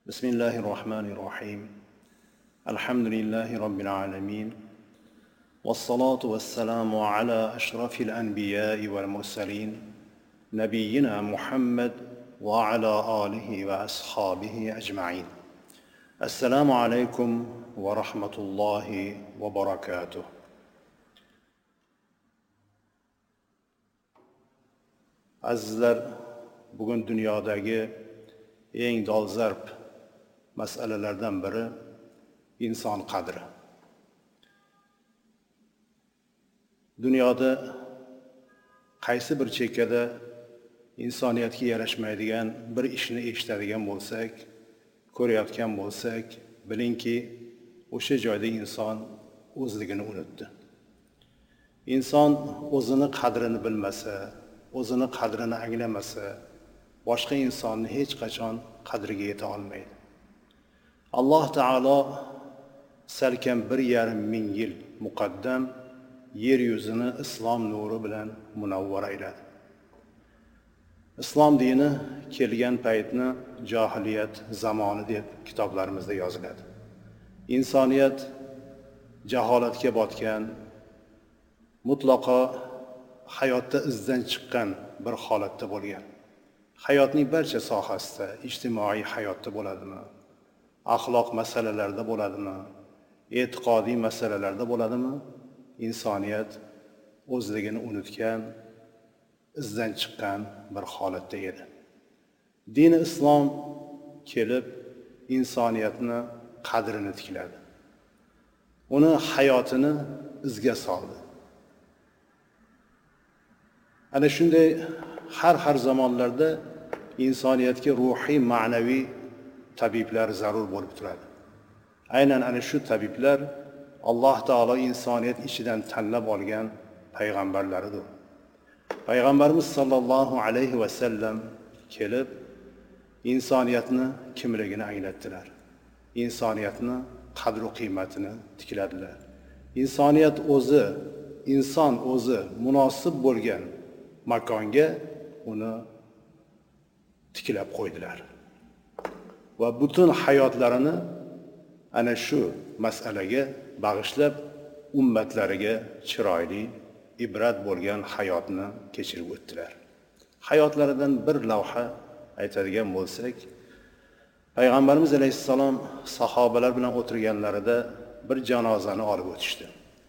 بسم الله الرحمن الرحيم الحمد لله رب العالمين والصلاة والسلام على أشرف الأنبياء والمرسلين نبينا محمد وعلى آله وأصحابه أجمعين. السلام عليكم ورحمة الله وبركاته. Azizlar, bugun dunyodagi eng dolzarb masalalardan biri inson qadri. Dunyoda qaysi bir chekkada insoniyatga yarashmaydigan bir ishni eshitadigan bo'lsak, ko'rayotgan bo'lsak, bilingki, o'sha joyda inson o'zligini unutdi. Inson o'zini qadrini bilmasa, o'zini qadrini anglamasa, boshqa insonni hech qachon qadriga yeta olmaydi. Alloh taolo salkam 1,5 ming yil muqaddam yer yuzini islom nuri bilan munavvar ayladi. Islom dini kelgan paytni jahiliyat zamoni deb kitoblarimizda yoziladi. Insoniyat jaholatga botgan, mutlaqo hayotda izdan chiqqan bir holatda bo'lgan. Hayotning barcha sohasida, ijtimoiy hayotda bo'ladimi, axloq masalalarida bo'ladimi, e'tiqodiy masalalarda bo'ladimi, insoniyat o'zligini unutgan, izdan chiqqan bir holatda edi. Dini islom kelib insoniyatni qadrini tikladi. Uni hayotini izga soldi. Ana shunday har zamonlarda insoniyatga ruhiy, ma'naviy tabiblar zarur bo'lib turadi. Aynan ana shu tabiblar Alloh taolo insoniyat ichidan tanlab olgan payg'ambarlaridir. Payg'ambarimiz sollallohu alayhi va sallam kelib insoniyatni kimligini anglatdilar. Insoniyatni qadr va qiymatini tikladilar. Insoniyat o'zi, inson o'zi munosib bo'lgan makonga uni tiklab qo'ydilar. Va butun hayotlarini ana shu masalaga bag'ishlab ummatlariga chiroyli, ibrat bo'lgan hayotni kechirib o'tdilar. Hayotlaridan bir lavha aytadigan bo'lsak, Payg'ambarimiz alayhissalom sahobalar bilan o'tirganlarida bir janozani olib o'tishdi.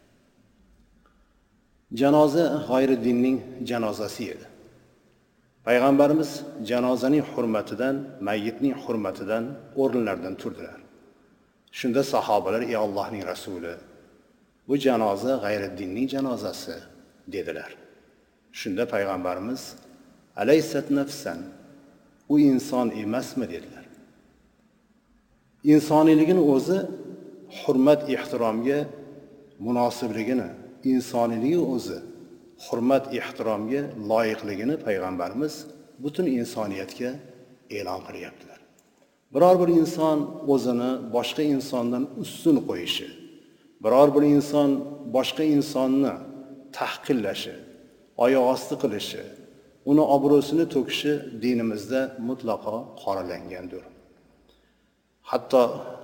Janoza g'ayri dinning janozasi edi. Payg'ambarimiz janozaning hurmatidan, mayyitning hurmatidan o'rinlardan turdilar. Shunda sahobalar: "Ey Allohning rasuli, bu janoza g'ayri dinning janozasi" dedilar. Shunda payg'ambarimiz: "Alaysat nafsan, u inson emasmi?" dedilar. Insoniyligini o'zi hurmat, ehtiromga munosibligini, insoniyligi o'zi hurmat, ehtiromga loyiqligini payg'ambarimiz butun insoniyatga e'lon qilyaptilar. Biror bir inson o'zini boshqa insondan ustun qo'yishi, biror bir inson boshqa insonni tahqirlashi, oyoq osti qilishi, uni obro'sini to'kishi dinimizda mutlaqo qoralangandir. Hatto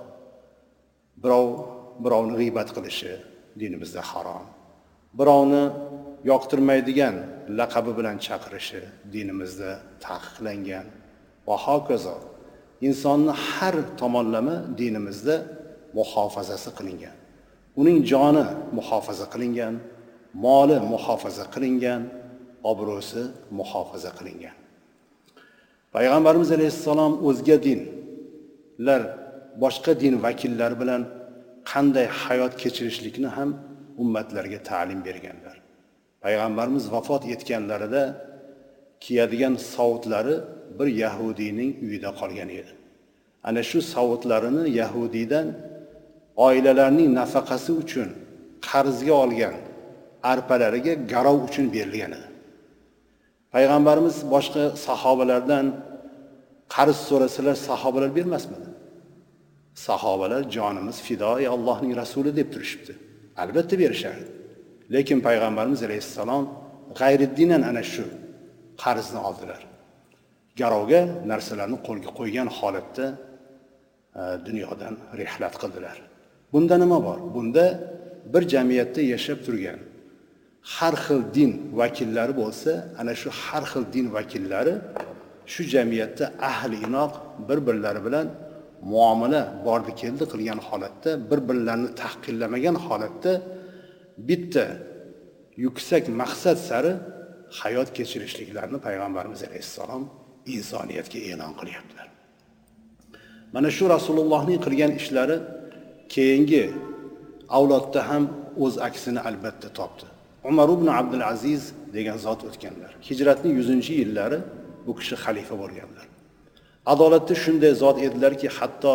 birovni g'iybat qilishi dinimizda harom. Birovni yoqtirmaydigan laqabi bilan chaqirishi dinimizda taqiqlangan va hokazo. Insonni har tomonlama dinimizda muhofazasi qilingan. Uning joni muhofaza qilingan, moli muhofaza qilingan, obro'si muhofaza qilingan. Payg'ambarimiz alayhissalom o'zga dinlar, boshqa din vakillari bilan qanday hayot kechirishlikni ham ummatlarga ta'lim berganlar. Payg'ambarimiz vafot etganlarida kiyadigan sovutlari bir yahudiyning uyida qolgan edi. Ana shu savutlarini yahudiydan oilalarining nafaqasi uchun qarzga olgan arpalariga garov uchun berilgan edi. Payg'ambarimiz boshqa sahobalardan qarz so'rasalar sahobalar bermasmidi? Sahobalar jonimiz fido, ey Allohning rasuli deb turishibdi. Albatta berishardi. Lekin payg'ambarimiz alayhissalom g'ayriddinan ana shu qarzni oldilar. Garovga narsalarni qo'lga qo'ygan holatda dunyodan rihlat qildilar. Bunda nima bor? Bunda bir jamiyatda yashab turgan har xil din vakillari bo'lsa, ana shu har xil din vakillari shu jamiyatda ahli inoq bir-birlari bilan muomala bordi keldi qilgan holatda, bir-birlarini tahqirlamagan holatda bitta yuksak maqsad sari hayot kechirishliklarini payg'ambarimiz alayhissalom insoniyatga e'lon qilyaptilar. Mana shu Rasulullohning qilgan ishlari keyingi avlodda ham o'z aksini albatta topdi. Umar ibn Abdul Aziz degan zot o'tganlar. Hijratning 100-yillari bu kishi xalifa bo'lganlar. Adolatda shunday zot edilarki, hatto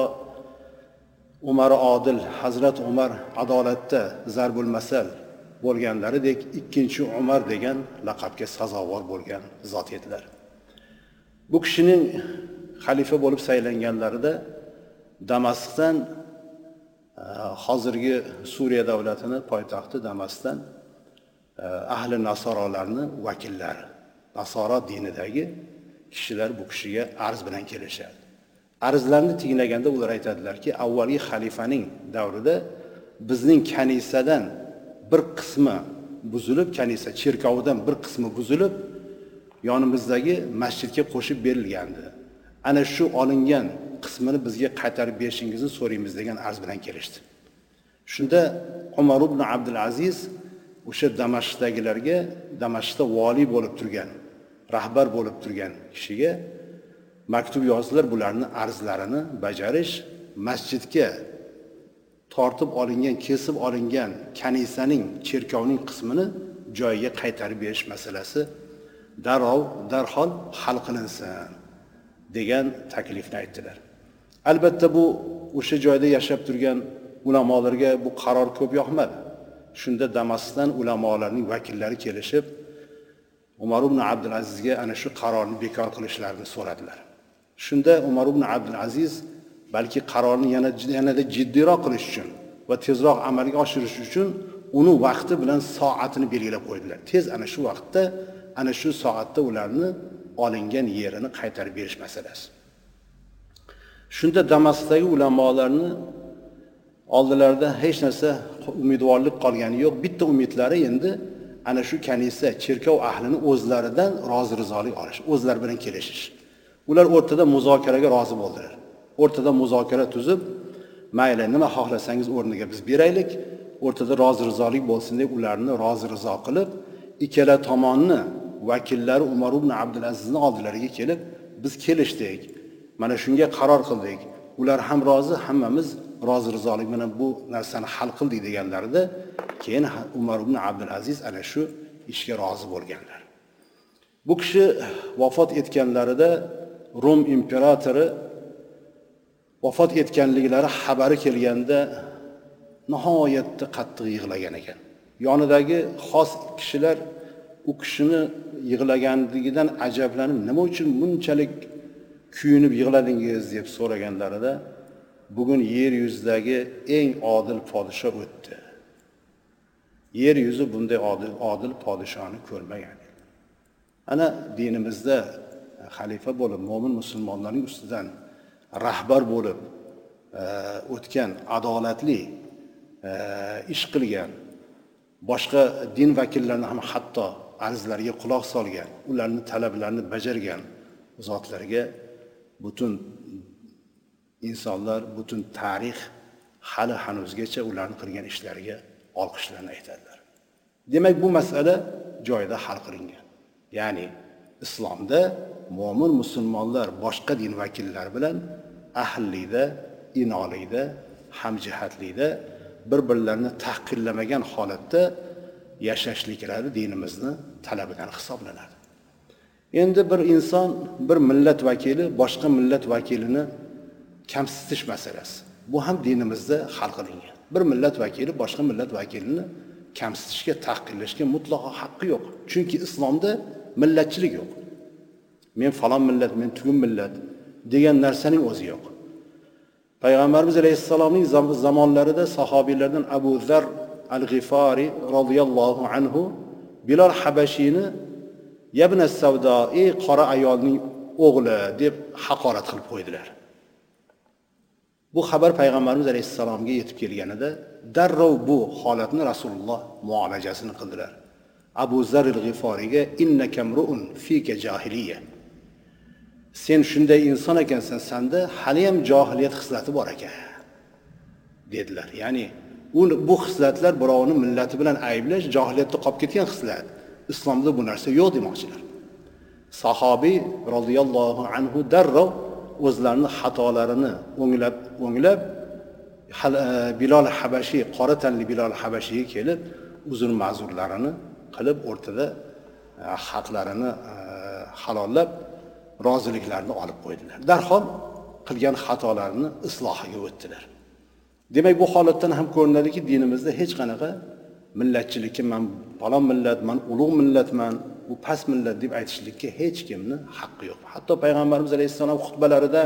Umar Odil, Hazrat Umar adolatda zarbul masal bo'lganlaridek ikkinchi Umar degan laqabga sazovor bo'lgan zot edilar. Bu kishining xalifa bo'lib saylanganlarida Damashqdan hozirgi Suriya davlatini poytaxti Damashqdan ahli nasorolarning vakillari, nasoro dinidagi kishilar bu kishiga arz bilan kelishadi. Arzlarni tinglaganda ular aytadilarki, avvalgi xalifaning davrida bizning kanisadan bir qismi buzilib, kanisa cherkovidan bir qismi buzilib, yonimizdagi masjidga qo'shib berilgandi. Ana shu olingan qismini bizga qaytarib berishingizni so'raymiz degan arz bilan kelishdi. Shunda Umar ibn Abdul Aziz o'sha Damashqdagilarga, Damashqda vali bo'lib turgan, rahbar bo'lib turgan kishiga maktub yozdilar, bularning arzlarini bajarish, masjidga tortib olingan, kesib olingan kanisaning, cherkovning qismini joyiga qaytarib berish masalasi darhol hal qilinsin degan taklifni aytdilar. Albatta bu o'sha joyda yashab turgan ulamolarga bu qaror ko'p yoqmadi. Shunda Damashqdan ulamolarning vakillari kelishib Umar ibn Abdul Azizga ana shu qarorni bekor qilishlarini so'radilar. Shunda Umar ibn Abdul Aziz balki qarorni yanada jiddiyroq qilish uchun va tezroq amalga oshirish uchun uni vaqti bilan soatini belgilab qo'ydilar. Tez ana shu vaqtda, ana shu soatda ularni olingan yerini qaytarib berish masalasi. Shunda Damashqdagi ulamolarni oldilarida hech narsa umidvorlik qolgani yo'q. Bitta umidlari endi ana shu kanisa, cherkov ahlini o'zlaridan rozi-rizolik olish, o'zlari bilan kelishish. Ular o'rtada muzokaraga rozi bo'ldilar. O'rtada muzokara tuzib, mayli nima xohlasangiz o'rniga biz beraylik, o'rtada rozi-rizolik bo'lsin deb ularni rozi-rizo qilib, ikkala tomonni vakillari Umar ibn Abdul Azizning oldilariga kelib, biz kelishdik. Mana shunga qaror qildik. Ular ham rozi, hammamiz rozi-rizolik bilan bu narsani hal qildik deganlarida, keyin Umar ibn Abdul Aziz ana shu ishga rozi bo'lganlar. Bu kishi vafot etganlarida Rum imperatori vafot etganliklari xabari kelganda nihoyatda qattiq yig'lagan ekan. Yonidagi xos kishilar u kishini yig'laganligidan ajablanib, nima uchun bunchalik kuyunib yig'ladingiz deb so'raganlarida, bugun yer yuzidagi eng odil podshoh o'tdi. Yer yuzi bunday odil podshoni ko'rmagan. Ana dinimizda xalifa bo'lib, mo'min musulmonlarning ustidan rahbar bo'lib o'tgan, adolatli ish qilgan, boshqa din vakillarini ham hatto arzlariga quloq solgan, ularning talablarini bajargan zotlarga butun insonlar, butun tarix hali hanuzgacha ularning qilgan ishlariga olqishlarni aytadilar. Demak, bu masala joyida hal qilingan. Ya'ni islomda mo'min musulmonlar boshqa din vakillari bilan ahillikda, inolikda, hamjihatlikda bir-birlarini tahqirlamagan holatda yashashliklari dinimizning talabidan hisoblanadi. Endi bir inson, bir millat vakili boshqa millat vakilini kamsitish masalasi. Bu ham dinimizda hal qilingan. Bir millat vakili boshqa millat vakilini kamsitishga, tahqirlashga mutlaqo haqqi yo'q. Chunki islomda millatchilik yo'q. Men falon millat, men tugun millat degan narsaning o'zi yo'q. Payg'ambarimiz alayhissalomning zamonlarida sahobiylardan Abu Zar al-Ghifari radhiyallohu anhu Bilal Habashini Yabna Savdo, ey qora ayolning o'g'li deb haqorat qilib qo'ydilar. Bu xabar payg'ambarimiz alayhissalomga yetib kelganida darrov bu holatni Rasululloh muolajasini qildilar. Abu Zar al-G'iforiga innaka mru'un fika jahiliya. Sen shunday inson ekansan, senda hali ham johiliyat xislati bor ekan dedilar. Ya'ni bu xislatlar birovni millati bilan ayblash johiliyatda qolib ketgan xislat. Islomda bu narsa yo'q demoqchilar. Sahobiy radhiyallohu anhu darrov o'zlarining xatolarini o'nglab Bilal Habashiy, qora tanli Bilal Habashiyga kelib, uzr ma'zurlarini qilib o'rtada haqlarini halollab roziliklarini olib qo'ydilar. Darhol qilgan xatolarini islohiga o'tdilar. Demak, bu holatdan ham ko'rinadiki, dinimizda hech qanaqa millatchilikka men falon millatman, ulug' millatman, bu past millat deb aytishlikka hech kimni haqqi yo'q. Hatto payg'ambarimiz alayhissalom xutbalarida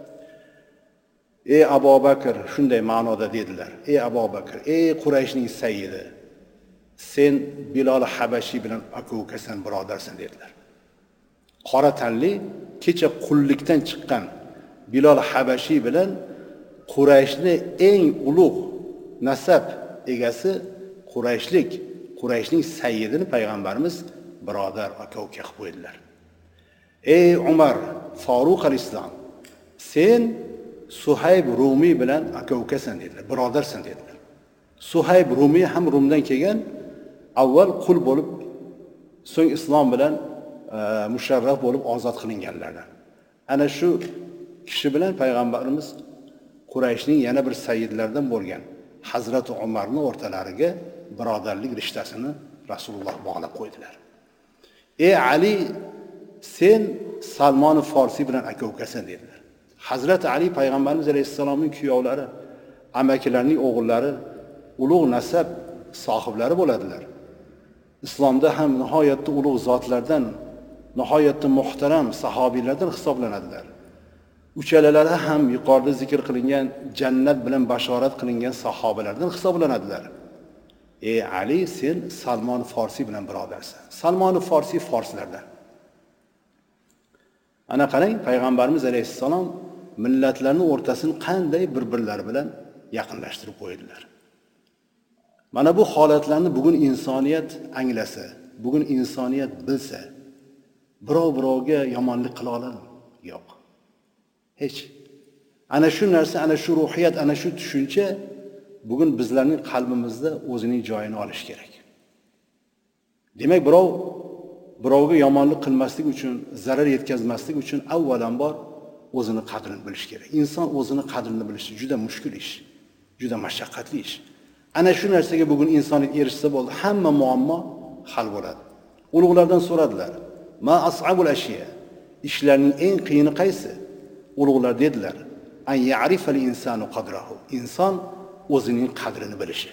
ey Abu Bakr shunday ma'noda dedilar. Ey Abu Bakr, ey Qurayshning sayyidi, sen Bilal Habashiy bilan aka-ukasan, birodarsan dedilar. Qora tanli kecha qullikdan chiqqan Bilal Habashiy bilan Qurayshni eng ulug' nasab egasi Qurayshning sayyidini payg'ambarimiz birodar aka-uka qilib qo'ydilar. Ey Umar, Faruq al-Islom, sen Suhayb Rumiy bilan aka-ukasan dedilar, birodarsan dedilar. Suhayb Rumiy ham Rumdan kelgan, avval qul bo'lib, so'ng islom bilan musharraf bo'lib ozod qilinganlardan. Ana shu kishi bilan payg'ambarimiz Qurayshning yana bir sayyidlaridan bo'lgan Hazrat Umarning o'rtalariga birodarlik rishtasini Rasululloh bog'lab qo'ydilar. Ey Ali, sen Salmon Forsiy bilan aka-ukasan dedilar. Hazrat Ali payg'ambarimiz alayhissalomning kuyovlari, amakilarining o'g'illari, ulug' nasab sohiblari bo'ladilar. Islomda ham nihoyatda ulug' zotlardan, nihoyatda muhtaram sahobiylardan hisoblanadilar. Uchalalari ham yuqorida zikr qilingan jannat bilan bashorat qilingan sahobalardan hisoblanadilar. Ey Ali, sen Salmon Forsiy bilan birodarsan. Salmon Forsiy forslardan. Ana qarang, payg'ambarimiz alayhissalom millatlarning o'rtasini qanday bir-birlari bilan yaqinlashtirib qo'ydilar. Mana bu holatlarni bugun insoniyat anglasa, bugun insoniyat bilsa, birovga yomonlik qila oladimi? Yo'q. Hech. Ana shu narsa, ana shu ruhiyat, ana shu tushuncha bugun bizlarning qalbimizda o'zining joyini olishi kerak. Demak, birovga yomonlik qilmaslik uchun, zarar yetkazmaslik uchun avvalambor o'zini qadrini bilish kerak. Inson o'zini qadrini bilishi juda mushkul ish, juda mashaqqatli ish. Ana shu narsaga bugun insoniyat erishsa bo'ldi, hamma muammo hal bo'ladi. Ulug'lardan so'radilar: "Ma as'abul ashiya?" Ishlarning eng qiyini qaysi? Ulug'lar dedilar: "An ya'rifal insanu qadrahu." Inson o'zining qadrini bilishi.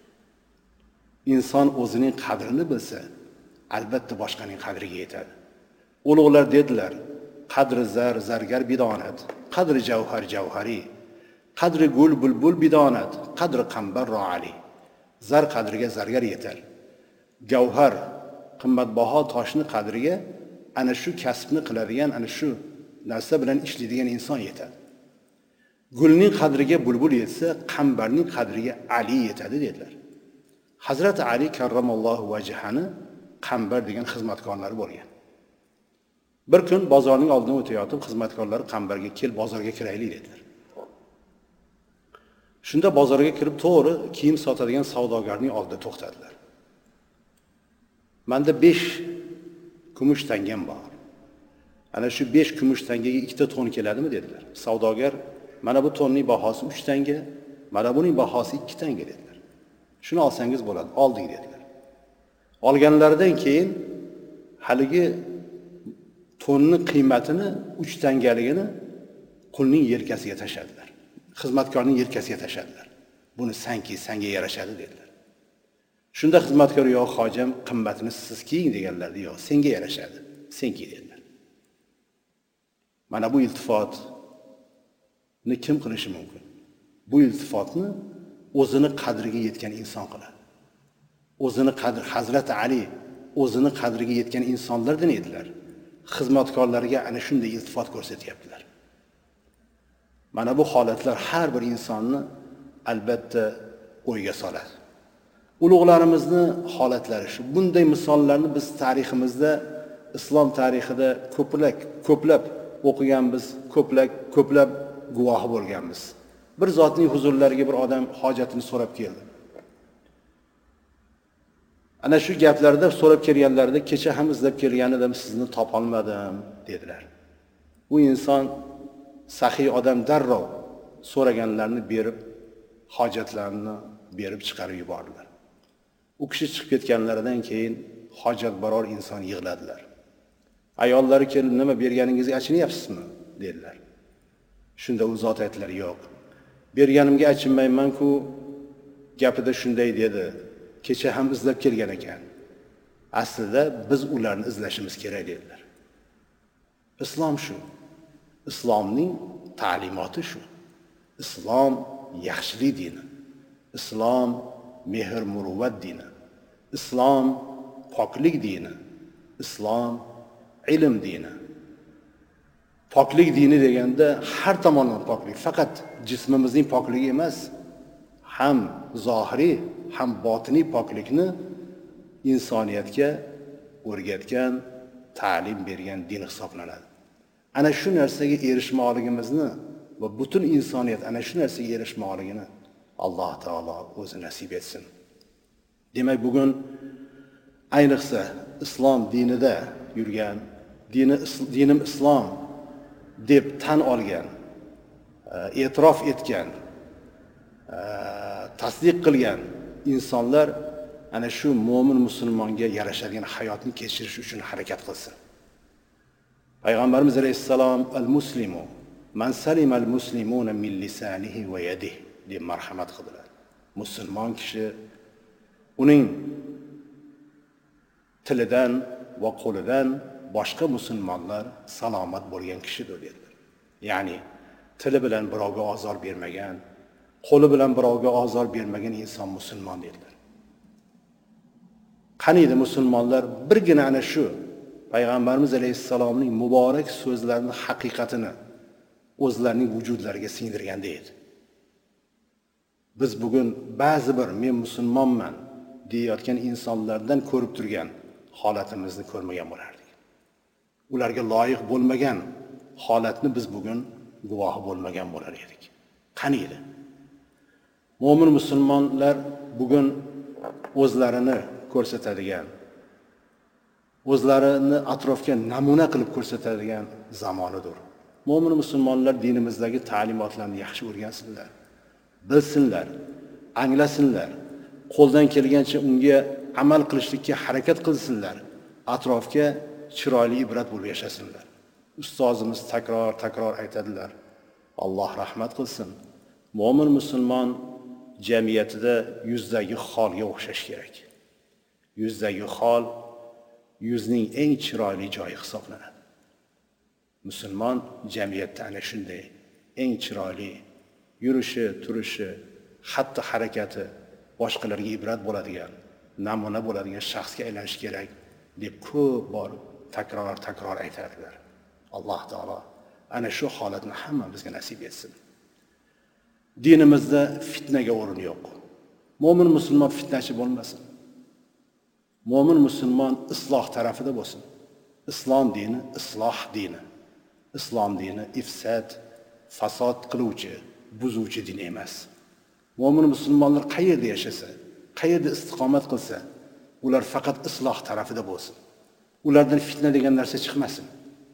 Inson o'zining qadrini bilsa, albatta boshqaning qadriga yetadi. Ulug'lar dedilar: "Qadri zargar bidonat, qadri javhari, qadri gul bulbul bidonat, qadri qambar ro'ali." Zar qadriga zargar yetar. Gavhar, qimmatbaho toshni qadriga ana shu kasbni qiladigan, ana shu narsa bilan ishlaydigan inson yetadi. Gulning qadriga bulbul yetsa, qambarning qadriga Ali yetadi dedilar. Hazrat Ali karramallohu vajhani qambar degan xizmatkorlari bo'lgan. Bir kun bozorning oldidan o'tayotib, xizmatkorlari qambarga "Kel, bozorga kiraylik" dedilar. Shunda bozorga kirib, to'g'ri kiyim sotadigan savdogarning oldida to'xtadilar. Menda 5 kumush tangam bor. Ana shu 5 kumush tangaga 2 ta to'n keladimi dedilar. Savdogar: "Mana bu to'nning bahosi 3 tanga, mana buning bahosi 2 tanga" dedilar. "Shuni olsangiz bo'ladi." Oldik dedilar. Olganlaridan keyin haligi to'nning qiymatini 3 tangaligini qulning yelkasiga tashadilar. Xizmatkorning yelkasiga tashadilar. "Buni senga yarashadi" dedilar. Shunda xizmatkor: "Yo'q, hojam, qimmatini siz kiying" deganlardi. "Yo'q, senga yarashadi. Sen kiy" dedilar. Mana bu iltifotni kim qilishi mumkin? Bu iltifotni o'zini qadriga yetgan inson qiladi. O'zini Hazrat Ali o'zini qadriga yetgan insonlardan edilar. Xizmatkorlarga ana shunday iltifot ko'rsatyaptilar. Mana bu holatlar har bir insonni albatta o'yga soladi. Ulug'larimizni holatlari shu. Bunday misollarni biz tariximizda, islom tarixida ko'plab o'qiganmiz, ko'plab guvohi bo'lganmiz. Bir zotning huzurlariga bir odam hojatini so'rab keldi. Ana shu gaplarda so'rab kelganlarida kecha ham izlab kelganidim, sizni topolmadim dedilar. Bu inson saxiy odam darrov so'raganlarni berib, hojatlarini berib chiqarib yubordilar. U kishi chiqib ketganlaridan keyin hojatbaror inson yig'ladilar. Ayollari kelib, nima berganingizga achinyapsizmi dedilar. Shunda u zot aytdilar, yo'q. Berganimga achinmayman-ku, gapida shunday dedi. Kecha ham izlab kelgan ekan. Aslida biz ularni izlashimiz kerak dedilar. Islom shu. Islomning ta'limoti shu. Islom yaxshilik dini. Islom mehr muruvvat dini. Islom poklik dini. Islom ilm dini. Poklik dini deganda har tomondan poklik, faqat jismimizning pokligi emas, ham zohiriy, ham botiniy poklikni insoniyatga o'rgatgan, ta'lim bergan din hisoblanadi. Ana shu narsaga erishmoqligimizni va butun insoniyat ana shu narsaga erishmoqligini Alloh taolo o'zi nasib etsin. Demak, bugun ayniqsa islom dinida yurgan, dinim islom deb tan olgan, e'tirof etgan, tasdiq qilgan insonlar ana shu mo'min musulmonga yarashadigan hayotni kechirish uchun harakat qilsin. Payg'ambarimiz alayhissalom al-muslimu man salima al-muslimuna min lisanihi va yadihi deb marhamat qildilar. Musulmon kishi uning tilidan va qo'lidan boshqa musulmonlar salomat bo'lgan kishidir dedilar. Ya'ni tili bilan birovga ozor bermagan, qo'li bilan birovga ozor bermagan inson musulmon dedilar. Qaniydi musulmonlar birgina ana shu Payg'ambarimiz alayhissalomning muborak so'zlarining haqiqatini o'zlarining vujudlariga singdirganda edi. Biz bugun ba'zi bir men musulmonman deyayotgan insonlardan ko'rib turgan holatimizni ko'rmagan bo'lardik. Ularga loyiq bo'lmagan holatni biz bugun guvohi bo'lmagan bo'lar edik. Qaniydi? Mo'min musulmonlar bugun o'zlarini ko'rsatadigan, o'zlarini atrofga namuna qilib ko'rsatadigan zamonidir. Mo'min musulmonlar dinimizdagi ta'limotlarni yaxshi o'rgansinlar, bilsinlar, anglasinlar, qo'ldan kelgancha unga amal qilishlikka harakat qilsinlar, atrofga chiroyli ibrat bo'lib yashasinlar. Ustozimiz takror aytadilar. Alloh rahmat qilsin. Mo'min musulmon jamiyatida yuzdagi xolga o'xshash kerak. Yuzdagi xol yuzning eng chiroyli joyi hisoblanadi. Musulmon jamiyatda ana shunday eng chiroyli yurishi, turishi, hatto harakati boshqalarga ibrat bo'ladigan, namuna bo'ladigan shaxsga aylanish kerak deb ko'p bor takror aytadilar. Alloh taolo ana shu holatni hammamizga nasib etsin. Dinimizda fitnaga o'rin yo'q. Mo'min musulmon fitnachi bo'lmasin. Mo'min musulmon isloh tarafida bo'lsin. Islom dini isloh dini. Islom dini ifsad, fasod qiluvchi, buzuvchi din emas. Mo'min musulmonlar qayerda yashasa, qayerda istiqomat qilsa, ular faqat isloh tarafida bo'lsin. Ulardan fitna degan narsa chiqmasin.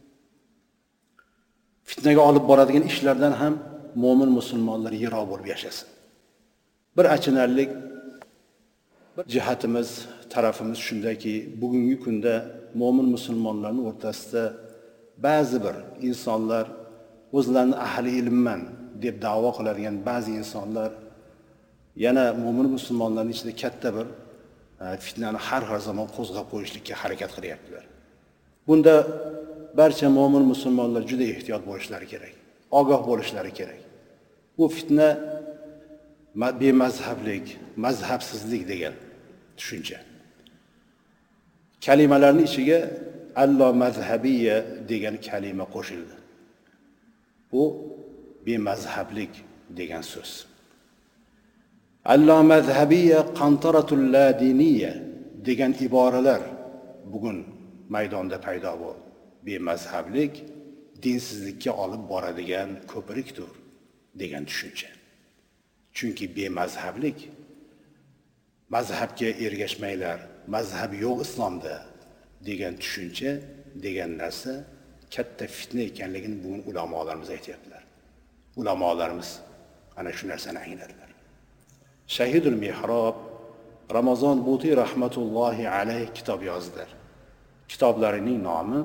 Fitnaga olib boradigan ishlardan ham mo'min musulmonlar yiroq bo'lib yashasin. Bir achinarlik jihatimiz, tarafimiz shundaki, bugungi kunda mo'min musulmonlarning o'rtasida ba'zi bir insonlar, o'zlarini ahli ilmman deb da'vo qiladigan ba'zi insonlar yana mo'min musulmonlarning ichida katta bir fitnani har zamon qo'zg'ab qo'yishlikka harakat qilyaptilar. Bunda barcha mo'min musulmonlar juda ehtiyot bo'lishlari kerak, ogoh bo'lishlari kerak. Bu fitna bemazhablik, mazhabsizlik degan tushuncha. Kalimalarning ichiga allo mazhabiyya degan kalima qo'shildi. Bu bemazhablik degan so'z. Allamazhabiyya qantaratul ladiniyya degan iboralar bugun maydonda paydo bo'ldi. Bemazhablik dinsizlikka olib boradigan ko'prikdir degan tushuncha. Chunki bemazhablik mazhabga ergashmanglar, mazhab yo'q islomda degan tushuncha, degan narsa katta fitna ekanligini bugun ulamolarimiz aytayaptilar. Ulamolarimiz ana shu narsani angladilar. Shahidul Mihrob Ramazon Buti rahmatullohi alayh kitob yozdilar. Kitoblarining nomi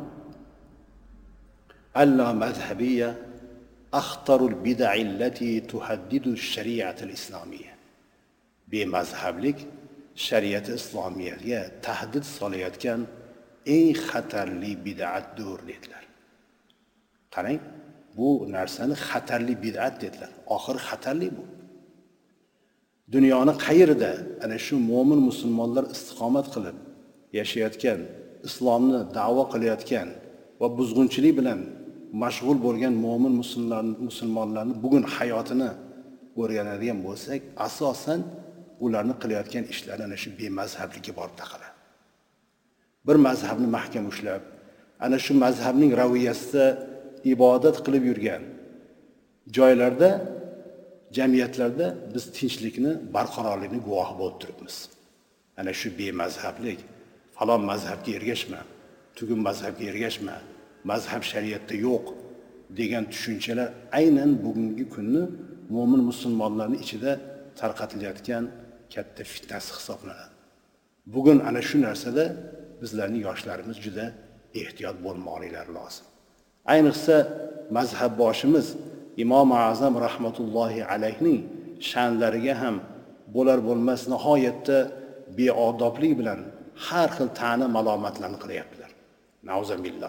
Allamazhabiyya akhtarul bid'a allati tuhaddidu ash-shari'at al-islamiyya. Bemazhablik shariat islomiyaga tahdid solayotgan eng xatarli bid'atdir dedilar. Qarang, bu narsani xatarli bid'at dedilar. Oxir xatarli bu. Dunyoni qayerda ana shu mo'min musulmonlar istiqomat qilib yashayotgan, islomni da'vo qilayotgan va buzg'unchilik bilan mashg'ul bo'lgan mo'min musulmonlarni bugun hayotini o'rganadigan bo'lsak, asosan ularni qilayotgan ishlari ana shu bemazhablikka borib taqaladi. Bir mazhabni mahkam ushlab, ana shu mazhabning raviyasida ibodat qilib yurgan joylarda, jamiyatlarda biz tinchlikni, barqarorlikni guvohi bo'lib turibmiz. Ana shu bemazhablik, falon mazhabga ergashma, tugun mazhabga ergashma, mazhab shariatda yo'q degan tushunchalar aynan bugungi kunni mo'min musulmonlarning ichida tarqatilayotgan katta fitnasi hisoblanadi. Bugun ana shu narsada bizlarning yoshlarimiz juda ehtiyot bo'lmoqlari lozim. Ayniqsa mazhab boshimiz Imom Azam rahmatullohi alayhning sha'nlariga ham bo'lar bo'lmas nihoyatda beodoblik bilan har xil ta'na malomatlarni qilyaptilar. Nauzubillah.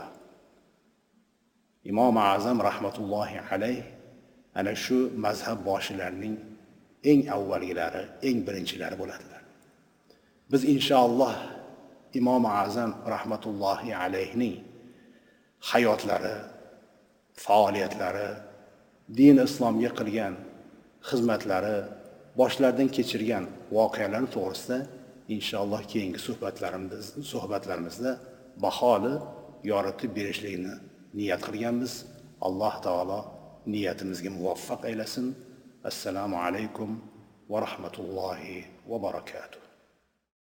Imom Azam rahmatullohi alayh ana shu mazhab boshilarining eng avvalgilari, eng birinchilari bo'ladilar. Biz inshaalloh Imom Azam rahmatullohi alayhning hayotlari, faoliyatlari, din islomga qilgan xizmatlari, boshlaridan kechirgan voqealari to'g'risida inshaalloh keyingi suhbatlarimizda baholi yoritib berishlikni niyat qilganmiz. Alloh taolo niyatimizga muvaffaq aylasin. Assalomu alaykum va rahmatullohi va barakatuh.